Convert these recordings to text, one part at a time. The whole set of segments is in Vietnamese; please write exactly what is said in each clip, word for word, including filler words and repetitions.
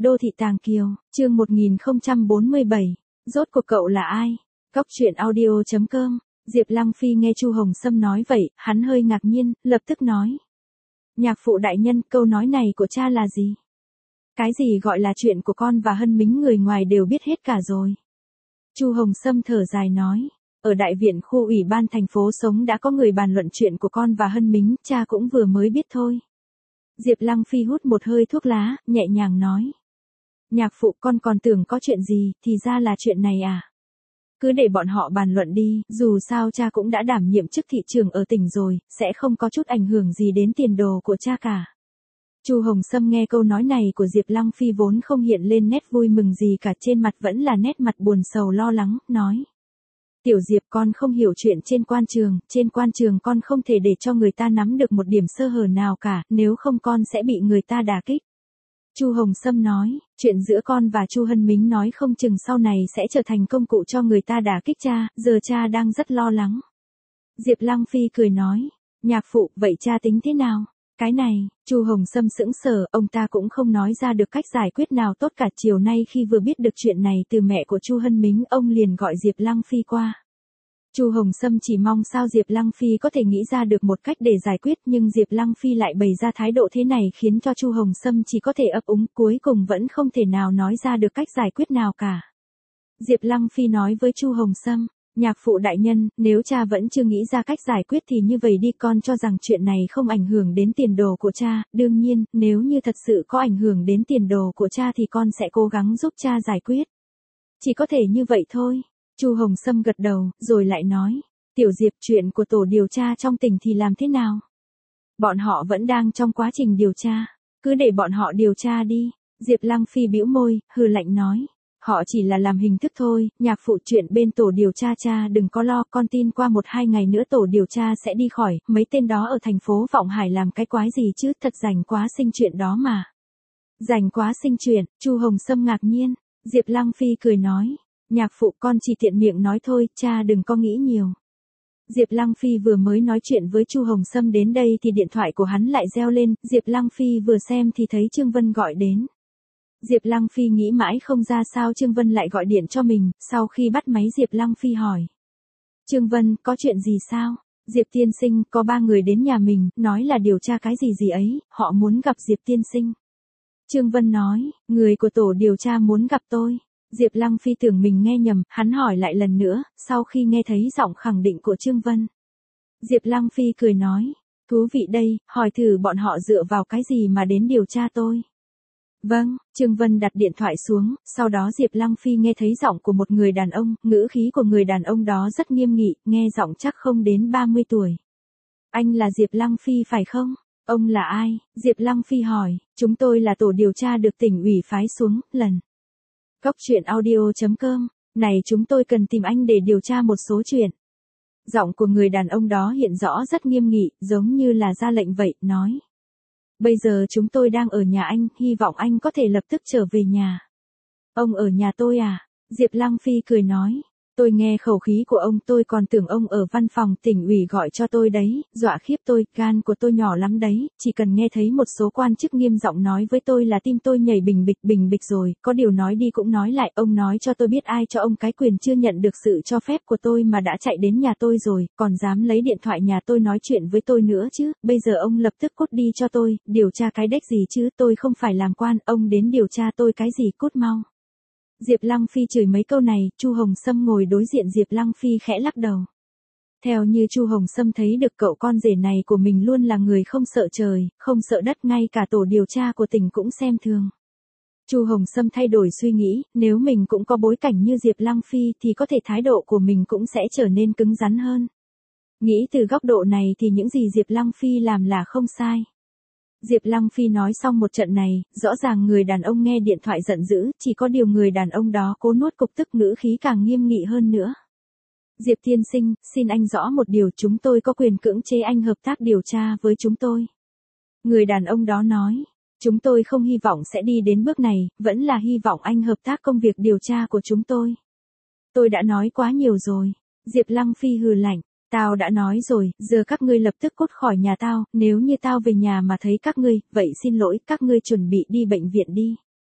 Đô thị Tàng Kiều, chương một nghìn không trăm bốn mươi bảy. Rốt cuộc cậu là ai? Cóc truyện audio chấm com. Diệp Lăng Phi nghe Chu Hồng Sâm nói vậy, hắn hơi ngạc nhiên, lập tức nói. Nhạc phụ đại nhân, câu nói này của cha là gì? Cái gì gọi là chuyện của con và Hân Mính người ngoài đều biết hết cả rồi. Chu Hồng Sâm thở dài nói. Ở đại viện khu ủy ban thành phố sống đã có người bàn luận chuyện của con và Hân Mính, cha cũng vừa mới biết thôi. Diệp Lăng Phi hút một hơi thuốc lá, nhẹ nhàng nói. Nhạc phụ, con còn tưởng có chuyện gì, thì ra là chuyện này à? Cứ để bọn họ bàn luận đi, dù sao cha cũng đã đảm nhiệm chức thị trưởng ở tỉnh rồi, sẽ không có chút ảnh hưởng gì đến tiền đồ của cha cả. Chu Hồng Sâm nghe câu nói này của Diệp Lăng Phi vốn không hiện lên nét vui mừng gì cả, trên mặt vẫn là nét mặt buồn sầu lo lắng, nói. Tiểu Diệp, con không hiểu chuyện trên quan trường, trên quan trường con không thể để cho người ta nắm được một điểm sơ hở nào cả, nếu không con sẽ bị người ta đả kích. Chu Hồng Sâm nói, chuyện giữa con và Chu Hân Mính nói không chừng sau này sẽ trở thành công cụ cho người ta đả kích cha, giờ cha đang rất lo lắng. Diệp Lăng Phi cười nói, nhạc phụ, vậy cha tính thế nào? Cái này, Chu Hồng Sâm sững sờ, ông ta cũng không nói ra được cách giải quyết nào tốt cả. Chiều nay khi vừa biết được chuyện này từ mẹ của Chu Hân Mính, ông liền gọi Diệp Lăng Phi qua. Chu Hồng Sâm chỉ mong sao Diệp Lăng Phi có thể nghĩ ra được một cách để giải quyết, nhưng Diệp Lăng Phi lại bày ra thái độ thế này khiến cho Chu Hồng Sâm chỉ có thể ấp úng, cuối cùng vẫn không thể nào nói ra được cách giải quyết nào cả. Diệp Lăng Phi nói với Chu Hồng Sâm, nhạc phụ đại nhân, nếu cha vẫn chưa nghĩ ra cách giải quyết thì như vậy đi, con cho rằng chuyện này không ảnh hưởng đến tiền đồ của cha, đương nhiên, nếu như thật sự có ảnh hưởng đến tiền đồ của cha thì con sẽ cố gắng giúp cha giải quyết. Chỉ có thể như vậy thôi. Chu Hồng Sâm gật đầu, rồi lại nói, Tiểu Diệp, chuyện của tổ điều tra trong tỉnh thì làm thế nào? Bọn họ vẫn đang trong quá trình điều tra, cứ để bọn họ điều tra đi. Diệp Lăng Phi bĩu môi, hừ lạnh nói, họ chỉ là làm hình thức thôi, nhạc phụ, chuyện bên tổ điều tra cha đừng có lo, con tin qua một hai ngày nữa tổ điều tra sẽ đi khỏi, mấy tên đó ở thành phố Vọng Hải làm cái quái gì chứ, thật rành quá sinh chuyện đó mà. Rành quá sinh chuyện, Chu Hồng Sâm ngạc nhiên, Diệp Lăng Phi cười nói. Nhạc phụ, con chỉ tiện miệng nói thôi, cha đừng có nghĩ nhiều. Diệp Lăng Phi vừa mới nói chuyện với Chu Hồng Sâm đến đây thì điện thoại của hắn lại reo lên, Diệp Lăng Phi vừa xem thì thấy Trương Vân gọi đến. Diệp Lăng Phi nghĩ mãi không ra sao Trương Vân lại gọi điện cho mình, sau khi bắt máy Diệp Lăng Phi hỏi. Trương Vân, có chuyện gì sao? Diệp tiên sinh, có ba người đến nhà mình, nói là điều tra cái gì gì ấy, họ muốn gặp Diệp tiên sinh. Trương Vân nói, người của tổ điều tra muốn gặp tôi. Diệp Lăng Phi tưởng mình nghe nhầm, hắn hỏi lại lần nữa, sau khi nghe thấy giọng khẳng định của Trương Vân. Diệp Lăng Phi cười nói, thú vị đây, hỏi thử bọn họ dựa vào cái gì mà đến điều tra tôi. Vâng, Trương Vân đặt điện thoại xuống, sau đó Diệp Lăng Phi nghe thấy giọng của một người đàn ông, ngữ khí của người đàn ông đó rất nghiêm nghị, nghe giọng chắc không đến ba mươi tuổi. Anh là Diệp Lăng Phi phải không? Ông là ai? Diệp Lăng Phi hỏi, chúng tôi là tổ điều tra được tỉnh ủy phái xuống, lần. Cóc truyện audio chấm com, này chúng tôi cần tìm anh để điều tra một số chuyện. Giọng của người đàn ông đó hiện rõ rất nghiêm nghị, giống như là ra lệnh vậy, nói. Bây giờ chúng tôi đang ở nhà anh, hy vọng anh có thể lập tức trở về nhà. Ông ở nhà tôi à? Diệp Lăng Phi cười nói. Tôi nghe khẩu khí của ông tôi còn tưởng ông ở văn phòng tỉnh ủy gọi cho tôi đấy, dọa khiếp tôi, gan của tôi nhỏ lắm đấy, chỉ cần nghe thấy một số quan chức nghiêm giọng nói với tôi là tim tôi nhảy bình bịch bình bịch rồi, có điều nói đi cũng nói lại, ông nói cho tôi biết ai cho ông cái quyền chưa nhận được sự cho phép của tôi mà đã chạy đến nhà tôi rồi, còn dám lấy điện thoại nhà tôi nói chuyện với tôi nữa chứ, bây giờ ông lập tức cút đi cho tôi, điều tra cái đếch gì chứ, tôi không phải làm quan, ông đến điều tra tôi cái gì, cút mau. Diệp Lăng Phi chửi mấy câu này, Chu Hồng Sâm ngồi đối diện Diệp Lăng Phi khẽ lắc đầu. Theo như Chu Hồng Sâm thấy được cậu con rể này của mình luôn là người không sợ trời, không sợ đất, ngay cả tổ điều tra của tỉnh cũng xem thường. Chu Hồng Sâm thay đổi suy nghĩ, nếu mình cũng có bối cảnh như Diệp Lăng Phi thì có thể thái độ của mình cũng sẽ trở nên cứng rắn hơn. Nghĩ từ góc độ này thì những gì Diệp Lăng Phi làm là không sai. Diệp Lăng Phi nói xong một trận này, rõ ràng người đàn ông nghe điện thoại giận dữ, chỉ có điều người đàn ông đó cố nuốt cục tức, ngữ khí càng nghiêm nghị hơn nữa. Diệp tiên sinh, xin anh rõ một điều, chúng tôi có quyền cưỡng chế anh hợp tác điều tra với chúng tôi. Người đàn ông đó nói, chúng tôi không hy vọng sẽ đi đến bước này, vẫn là hy vọng anh hợp tác công việc điều tra của chúng tôi. Tôi đã nói quá nhiều rồi. Diệp Lăng Phi hừ lạnh. Tao đã nói rồi, giờ các ngươi lập tức cút khỏi nhà tao, nếu như tao về nhà mà thấy các ngươi, vậy xin lỗi, các ngươi chuẩn bị đi bệnh viện đi.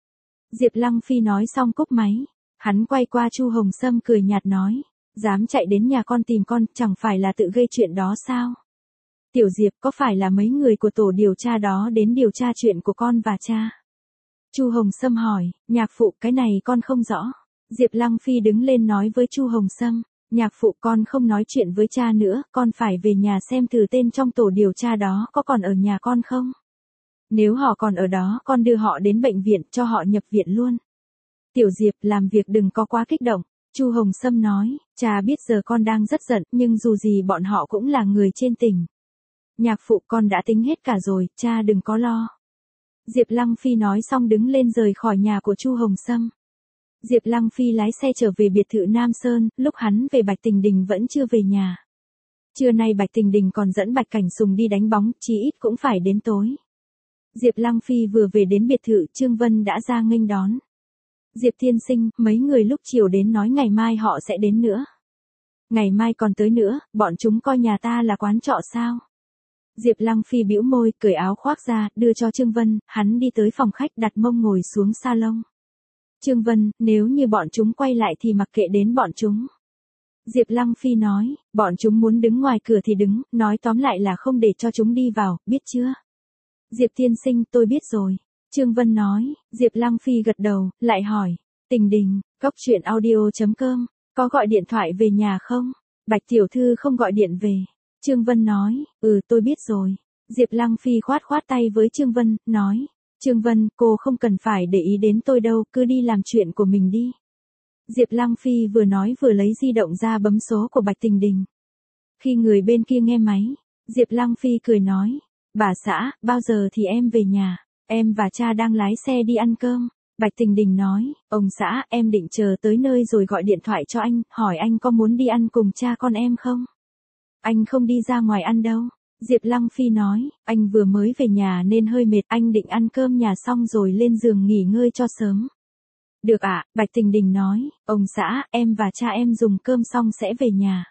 Diệp Lăng Phi nói xong cúp máy. Hắn quay qua Chu Hồng Sâm cười nhạt nói. Dám chạy đến nhà con tìm con, chẳng phải là tự gây chuyện đó sao? Tiểu Diệp, có phải là mấy người của tổ điều tra đó đến điều tra chuyện của con và cha? Chu Hồng Sâm hỏi. Nhạc phụ, cái này con không rõ. Diệp Lăng Phi đứng lên nói với Chu Hồng Sâm. Nhạc phụ, con không nói chuyện với cha nữa, con phải về nhà xem thử tên trong tổ điều tra đó có còn ở nhà con không. Nếu họ còn ở đó, con đưa họ đến bệnh viện, cho họ nhập viện luôn. Tiểu Diệp, làm việc đừng có quá kích động. Chu Hồng Sâm nói, cha biết giờ con đang rất giận, nhưng dù gì bọn họ cũng là người trên tỉnh. Nhạc phụ, con đã tính hết cả rồi, cha đừng có lo. Diệp Lăng Phi nói xong đứng lên rời khỏi nhà của Chu Hồng Sâm. Diệp Lăng Phi lái xe trở về biệt thự Nam Sơn, lúc hắn về Bạch Tình Đình vẫn chưa về nhà. Trưa nay Bạch Tình Đình còn dẫn Bạch Cảnh Sùng đi đánh bóng, chí ít cũng phải đến tối. Diệp Lăng Phi vừa về đến biệt thự, Trương Vân đã ra nghênh đón. Diệp tiên sinh, mấy người lúc chiều đến nói ngày mai họ sẽ đến nữa. Ngày mai còn tới nữa, bọn chúng coi nhà ta là quán trọ sao? Diệp Lăng Phi bĩu môi, cởi áo khoác ra, đưa cho Trương Vân, hắn đi tới phòng khách đặt mông ngồi xuống salon. Trương Vân, nếu như bọn chúng quay lại thì mặc kệ đến bọn chúng. Diệp Lăng Phi nói, bọn chúng muốn đứng ngoài cửa thì đứng, nói tóm lại là không để cho chúng đi vào, biết chưa? Diệp tiên sinh, tôi biết rồi. Trương Vân nói. Diệp Lăng Phi gật đầu, lại hỏi. Tình Đình, cóc truyện audio chấm com, có gọi điện thoại về nhà không? Bạch tiểu thư không gọi điện về. Trương Vân nói. Ừ, tôi biết rồi. Diệp Lăng Phi khoát khoát tay với Trương Vân, nói. Trương Vân, cô không cần phải để ý đến tôi đâu, cứ đi làm chuyện của mình đi. Diệp Lăng Phi vừa nói vừa lấy di động ra bấm số của Bạch Tình Đình. Khi người bên kia nghe máy, Diệp Lăng Phi cười nói. Bà xã, bao giờ thì em về nhà? Em và cha đang lái xe đi ăn cơm. Bạch Tình Đình nói, ông xã, em định chờ tới nơi rồi gọi điện thoại cho anh, hỏi anh có muốn đi ăn cùng cha con em không? Anh không đi ra ngoài ăn đâu. Diệp Lăng Phi nói, anh vừa mới về nhà nên hơi mệt, anh định ăn cơm nhà xong rồi lên giường nghỉ ngơi cho sớm. Được ạ, Bạch Tình Đình nói, ông xã, em và cha em dùng cơm xong sẽ về nhà.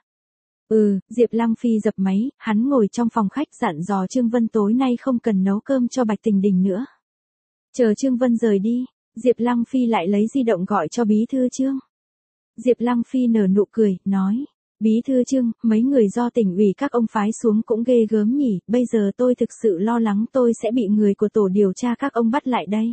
Ừ, Diệp Lăng Phi dập máy, hắn ngồi trong phòng khách dặn dò Trương Vân tối nay không cần nấu cơm cho Bạch Tình Đình nữa. Chờ Trương Vân rời đi, Diệp Lăng Phi lại lấy di động gọi cho bí thư Trương. Diệp Lăng Phi nở nụ cười, nói, bí thư Trương, mấy người do tỉnh ủy các ông phái xuống cũng ghê gớm nhỉ, bây giờ tôi thực sự lo lắng tôi sẽ bị người của tổ điều tra các ông bắt lại đây.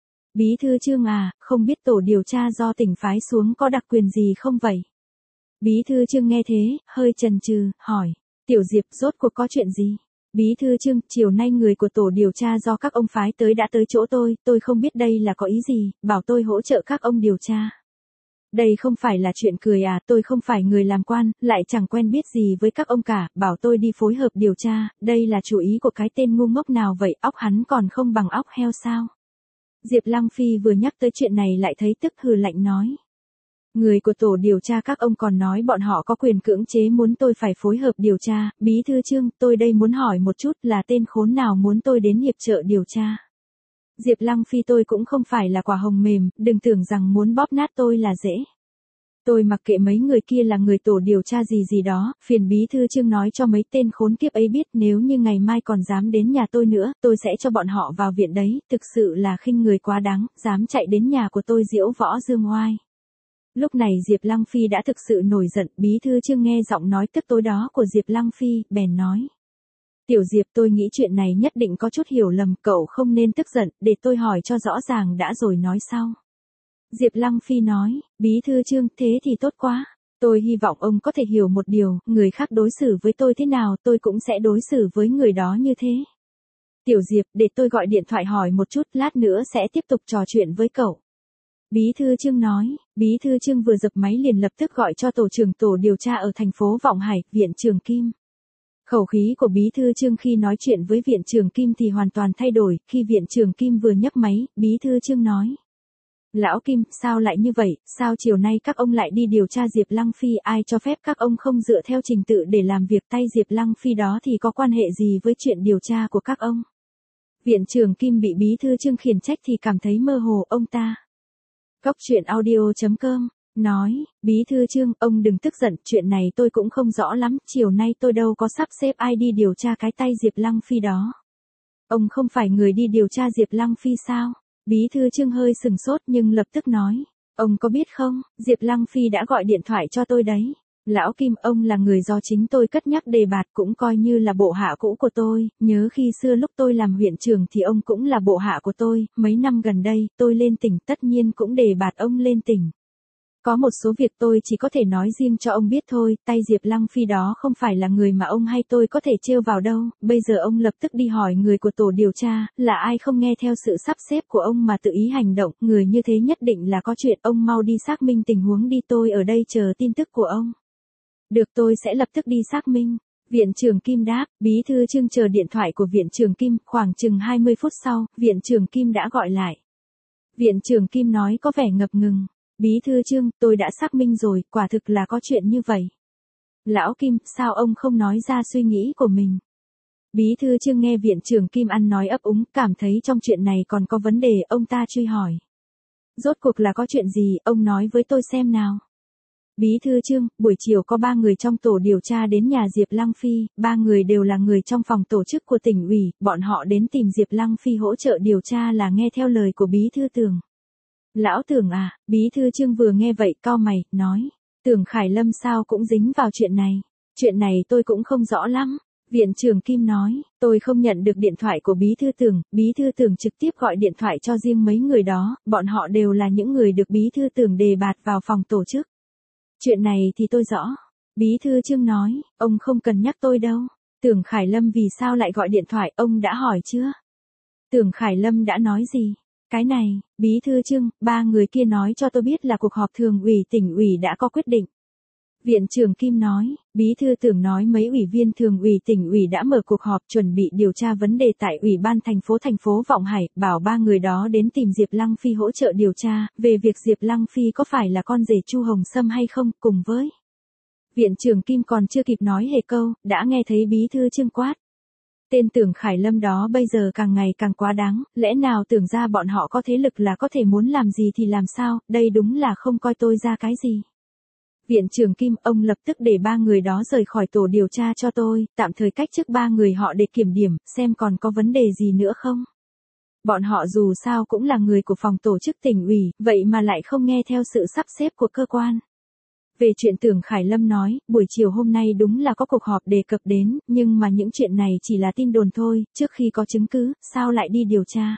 Bí thư Trương à, không biết tổ điều tra do tỉnh phái xuống có đặc quyền gì không vậy? Bí thư Trương nghe thế, hơi chần chừ, hỏi, Tiểu Diệp, rốt cuộc có chuyện gì? Bí thư Trương, chiều nay người của tổ điều tra do các ông phái tới đã tới chỗ tôi, tôi không biết đây là có ý gì, bảo tôi hỗ trợ các ông điều tra. Đây không phải là chuyện cười à, tôi không phải người làm quan, lại chẳng quen biết gì với các ông cả, bảo tôi đi phối hợp điều tra, đây là chủ ý của cái tên ngu ngốc nào vậy, óc hắn còn không bằng óc heo sao? Diệp Lăng Phi vừa nhắc tới chuyện này lại thấy tức hừ lạnh nói. Người của tổ điều tra các ông còn nói bọn họ có quyền cưỡng chế muốn tôi phải phối hợp điều tra, bí thư Trương, tôi đây muốn hỏi một chút là tên khốn nào muốn tôi đến hiệp trợ điều tra. Diệp Lăng Phi, tôi cũng không phải là quả hồng mềm, đừng tưởng rằng muốn bóp nát tôi là dễ. Tôi mặc kệ mấy người kia là người tổ điều tra gì gì đó, phiền bí thư Trương nói cho mấy tên khốn kiếp ấy biết nếu như ngày mai còn dám đến nhà tôi nữa, tôi sẽ cho bọn họ vào viện đấy, thực sự là khinh người quá đáng, dám chạy đến nhà của tôi diễu võ dương oai. Lúc này Diệp Lăng Phi đã thực sự nổi giận, bí thư Trương nghe giọng nói tức tối đó của Diệp Lăng Phi, bèn nói. Tiểu Diệp, tôi nghĩ chuyện này nhất định có chút hiểu lầm, cậu không nên tức giận, để tôi hỏi cho rõ ràng đã rồi nói sau. Diệp Lăng Phi nói, bí thư Trương, thế thì tốt quá. Tôi hy vọng ông có thể hiểu một điều, người khác đối xử với tôi thế nào tôi cũng sẽ đối xử với người đó như thế. Tiểu Diệp, để tôi gọi điện thoại hỏi một chút, lát nữa sẽ tiếp tục trò chuyện với cậu. Bí thư Trương nói, bí thư Trương vừa dập máy liền lập tức gọi cho tổ trưởng tổ điều tra ở thành phố Vọng Hải, viện trưởng Kim. Khẩu khí của bí thư Trương khi nói chuyện với viện trưởng Kim thì hoàn toàn thay đổi, khi viện trưởng Kim vừa nhấc máy, bí thư Trương nói. Lão Kim, sao lại như vậy, sao chiều nay các ông lại đi điều tra Diệp Lăng Phi, ai cho phép các ông không dựa theo trình tự để làm việc, tay Diệp Lăng Phi đó thì có quan hệ gì với chuyện điều tra của các ông? Viện trưởng Kim bị bí thư Trương khiển trách thì cảm thấy mơ hồ, ông ta. Cóc truyện audio chấm com, nói, bí thư Trương, ông đừng tức giận, chuyện này tôi cũng không rõ lắm, chiều nay tôi đâu có sắp xếp ai đi điều tra cái tay Diệp Lăng Phi đó. Ông không phải người đi điều tra Diệp Lăng Phi sao? Bí thư Trương hơi sừng sốt nhưng lập tức nói. Ông có biết không, Diệp Lăng Phi đã gọi điện thoại cho tôi đấy. Lão Kim, ông là người do chính tôi cất nhắc đề bạt, cũng coi như là bộ hạ cũ của tôi, nhớ khi xưa lúc tôi làm huyện trưởng thì ông cũng là bộ hạ của tôi, mấy năm gần đây, tôi lên tỉnh tất nhiên cũng đề bạt ông lên tỉnh. Có một số việc tôi chỉ có thể nói riêng cho ông biết thôi, tay Diệp Lăng Phi đó không phải là người mà ông hay tôi có thể trêu vào đâu, bây giờ ông lập tức đi hỏi người của tổ điều tra, là ai không nghe theo sự sắp xếp của ông mà tự ý hành động, người như thế nhất định là có chuyện, ông mau đi xác minh tình huống đi, tôi ở đây chờ tin tức của ông. Được, tôi sẽ lập tức đi xác minh. Viện trưởng Kim đáp. Bí thư Trương chờ điện thoại của viện trưởng Kim, khoảng chừng hai mươi phút sau, viện trưởng Kim đã gọi lại. Viện trưởng Kim nói có vẻ ngập ngừng. Bí thư Trương, tôi đã xác minh rồi, quả thực là có chuyện như vậy. Lão Kim, sao ông không nói ra suy nghĩ của mình? Bí thư Trương nghe viện trưởng Kim ăn nói ấp úng, cảm thấy trong chuyện này còn có vấn đề, ông ta truy hỏi. Rốt cuộc là có chuyện gì, ông nói với tôi xem nào. Bí thư Trương, buổi chiều có ba người trong tổ điều tra đến nhà Diệp Lăng Phi, ba người đều là người trong phòng tổ chức của tỉnh ủy, bọn họ đến tìm Diệp Lăng Phi hỗ trợ điều tra là nghe theo lời của Bí thư Tưởng. Lão Tưởng à, Bí thư Trương vừa nghe vậy cau mày, nói, Tưởng Khải Lâm sao cũng dính vào chuyện này, chuyện này tôi cũng không rõ lắm. Viện trưởng Kim nói, tôi không nhận được điện thoại của Bí thư Tưởng, Bí thư Tưởng trực tiếp gọi điện thoại cho riêng mấy người đó, bọn họ đều là những người được Bí thư Tưởng đề bạt vào phòng tổ chức. Chuyện này thì tôi rõ. Bí thư Trương nói, ông không cần nhắc tôi đâu. Tưởng Khải Lâm vì sao lại gọi điện thoại, ông đã hỏi chưa? Tưởng Khải Lâm đã nói gì? Cái này, Bí thư Trương, ba người kia nói cho tôi biết là cuộc họp thường ủy tỉnh ủy đã có quyết định. Viện trưởng Kim nói, Bí thư Tưởng nói mấy ủy viên thường ủy tỉnh ủy đã mở cuộc họp chuẩn bị điều tra vấn đề tại Ủy ban thành phố thành phố Vọng Hải, bảo ba người đó đến tìm Diệp Lăng Phi hỗ trợ điều tra, về việc Diệp Lăng Phi có phải là con rể Chu Hồng Sâm hay không, cùng với. Viện trưởng Kim còn chưa kịp nói hề câu, đã nghe thấy Bí thư Trương quát. Tên Tưởng Khải Lâm đó bây giờ càng ngày càng quá đáng, lẽ nào tưởng ra bọn họ có thế lực là có thể muốn làm gì thì làm sao, đây đúng là không coi tôi ra cái gì. Viện trưởng Kim, ông lập tức để ba người đó rời khỏi tổ điều tra cho tôi, tạm thời cách chức ba người họ để kiểm điểm, xem còn có vấn đề gì nữa không. Bọn họ dù sao cũng là người của phòng tổ chức tỉnh ủy, vậy mà lại không nghe theo sự sắp xếp của cơ quan. Về chuyện Tưởng Khải Lâm nói, buổi chiều hôm nay đúng là có cuộc họp đề cập đến, nhưng mà những chuyện này chỉ là tin đồn thôi, trước khi có chứng cứ, sao lại đi điều tra.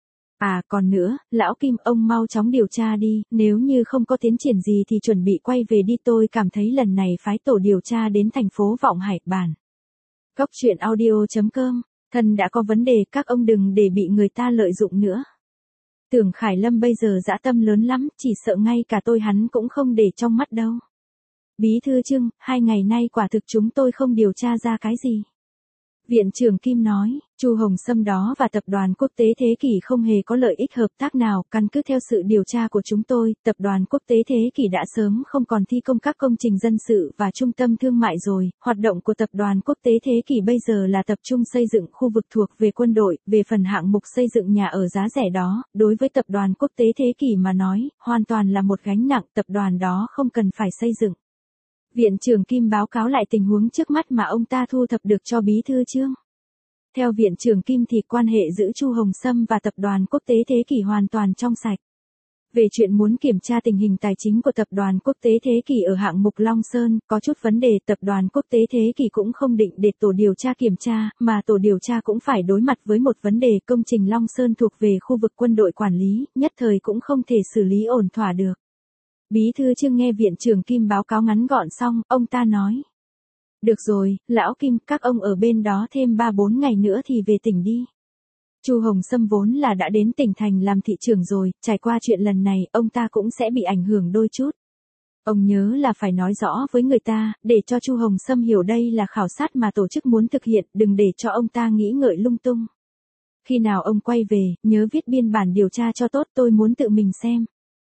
À còn nữa, Lão Kim, ông mau chóng điều tra đi, nếu như không có tiến triển gì thì chuẩn bị quay về đi, tôi cảm thấy lần này phái tổ điều tra đến thành phố Vọng Hải bản. Cốc truyện audio chấm com, thân đã có vấn đề, các ông đừng để bị người ta lợi dụng nữa. Tưởng Khải Lâm bây giờ dã tâm lớn lắm, chỉ sợ ngay cả tôi hắn cũng không để trong mắt đâu. Bí thư Trương, hai ngày nay quả thực chúng tôi không điều tra ra cái gì. Viện trưởng Kim nói, Chu Hồng Sâm đó và tập đoàn Quốc tế Thế Kỷ không hề có lợi ích hợp tác nào, căn cứ theo sự điều tra của chúng tôi, tập đoàn Quốc tế Thế Kỷ đã sớm không còn thi công các công trình dân sự và trung tâm thương mại rồi, hoạt động của tập đoàn Quốc tế Thế Kỷ bây giờ là tập trung xây dựng khu vực thuộc về quân đội, về phần hạng mục xây dựng nhà ở giá rẻ đó, đối với tập đoàn Quốc tế Thế Kỷ mà nói, hoàn toàn là một gánh nặng, tập đoàn đó không cần phải xây dựng. Viện trưởng Kim báo cáo lại tình huống trước mắt mà ông ta thu thập được cho Bí thư Trương. Theo Viện trưởng Kim thì quan hệ giữa Chu Hồng Sâm và tập đoàn Quốc tế Thế Kỷ hoàn toàn trong sạch. Về chuyện muốn kiểm tra tình hình tài chính của tập đoàn Quốc tế Thế Kỷ ở hạng mục Long Sơn, có chút vấn đề, tập đoàn Quốc tế Thế Kỷ cũng không định để tổ điều tra kiểm tra, mà tổ điều tra cũng phải đối mặt với một vấn đề, công trình Long Sơn thuộc về khu vực quân đội quản lý, nhất thời cũng không thể xử lý ổn thỏa được. Bí thư Trương nghe Viện trưởng Kim báo cáo ngắn gọn xong, ông ta nói. Được rồi, Lão Kim, các ông ở bên đó thêm ba bốn ngày nữa thì về tỉnh đi. Chu Hồng Sâm vốn là đã đến tỉnh thành làm thị trưởng rồi, trải qua chuyện lần này, ông ta cũng sẽ bị ảnh hưởng đôi chút. Ông nhớ là phải nói rõ với người ta, để cho Chu Hồng Sâm hiểu đây là khảo sát mà tổ chức muốn thực hiện, đừng để cho ông ta nghĩ ngợi lung tung. Khi nào ông quay về, nhớ viết biên bản điều tra cho tốt, tôi muốn tự mình xem.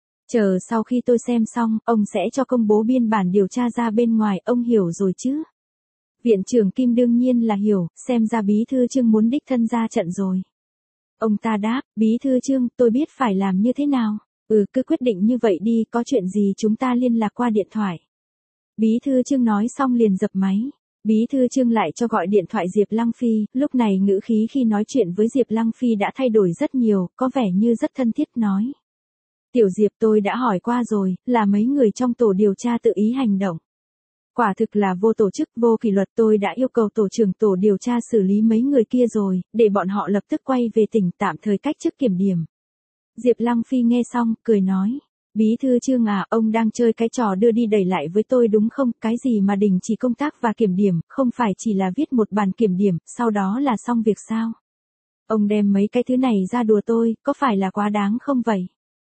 Chờ sau khi tôi xem xong, ông sẽ cho công bố biên bản điều tra ra bên ngoài, ông hiểu rồi chứ? Viện trưởng Kim đương nhiên là hiểu, xem ra Bí thư Trương muốn đích thân ra trận rồi. Ông ta đáp, Bí thư Trương, tôi biết phải làm như thế nào. Ừ, cứ quyết định như vậy đi, có chuyện gì chúng ta liên lạc qua điện thoại. Bí thư Trương nói xong liền dập máy. Bí thư Trương lại cho gọi điện thoại Diệp Lăng Phi, lúc này ngữ khí khi nói chuyện với Diệp Lăng Phi đã thay đổi rất nhiều, có vẻ như rất thân thiết nói. Tiểu Diệp tôi đã hỏi qua rồi, là mấy người trong tổ điều tra tự ý hành động. Quả thực là vô tổ chức, vô kỷ luật, tôi đã yêu cầu tổ trưởng tổ điều tra xử lý mấy người kia rồi, để bọn họ lập tức quay về tỉnh tạm thời cách chức kiểm điểm. Diệp Lăng Phi nghe xong, cười nói. Bí thư Trương à, ông đang chơi cái trò đưa đi đẩy lại với tôi đúng không? Cái gì mà đình chỉ công tác và kiểm điểm, không phải chỉ là viết một bản kiểm điểm, sau đó là xong việc sao? Ông đem mấy cái thứ này ra đùa tôi, có phải là quá đáng không vậy?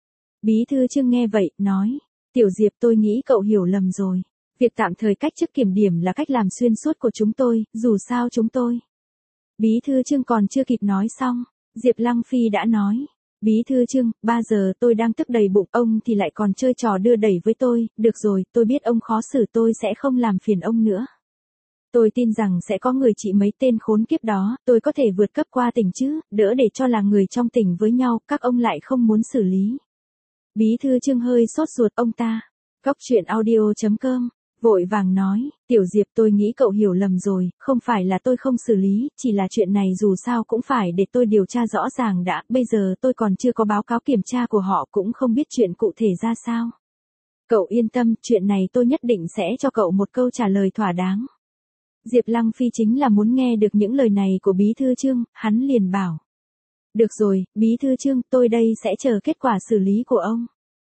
Bí thư Trương nghe vậy, nói. Tiểu Diệp tôi nghĩ cậu hiểu lầm rồi. Việc tạm thời cách chức kiểm điểm là cách làm xuyên suốt của chúng tôi, dù sao chúng tôi. Bí thư Trương còn chưa kịp nói xong, Diệp Lăng Phi đã nói. Bí thư Trương, ba giờ tôi đang tức đầy bụng, ông thì lại còn chơi trò đưa đẩy với tôi, được rồi, tôi biết ông khó xử, tôi sẽ không làm phiền ông nữa. Tôi tin rằng sẽ có người trị mấy tên khốn kiếp đó, tôi có thể vượt cấp qua tỉnh chứ, đỡ để cho là người trong tỉnh với nhau, các ông lại không muốn xử lý. Bí thư Trương hơi sốt ruột, ông ta. Góc truyện audio chấm com vội vàng nói, Tiểu Diệp tôi nghĩ cậu hiểu lầm rồi, không phải là tôi không xử lý, chỉ là chuyện này dù sao cũng phải để tôi điều tra rõ ràng đã, bây giờ tôi còn chưa có báo cáo kiểm tra của họ, cũng không biết chuyện cụ thể ra sao. Cậu yên tâm, chuyện này tôi nhất định sẽ cho cậu một câu trả lời thỏa đáng. Diệp Lăng Phi chính là muốn nghe được những lời này của Bí thư Trương, hắn liền bảo. Được rồi, Bí thư Trương, tôi đây sẽ chờ kết quả xử lý của ông.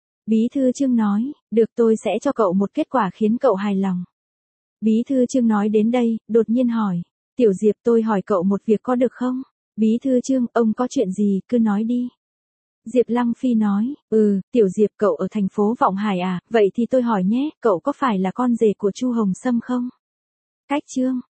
Bí thư Trương nói, được, tôi sẽ cho cậu một kết quả khiến cậu hài lòng. Bí thư Trương nói đến đây, đột nhiên hỏi, Tiểu Diệp tôi hỏi cậu một việc có được không? Bí thư Trương, ông có chuyện gì, cứ nói đi. Diệp Lăng Phi nói, ừ, Tiểu Diệp cậu ở thành phố Vọng Hải à, vậy thì tôi hỏi nhé, cậu có phải là con rể của Chu Hồng Sâm không? Cách Trương.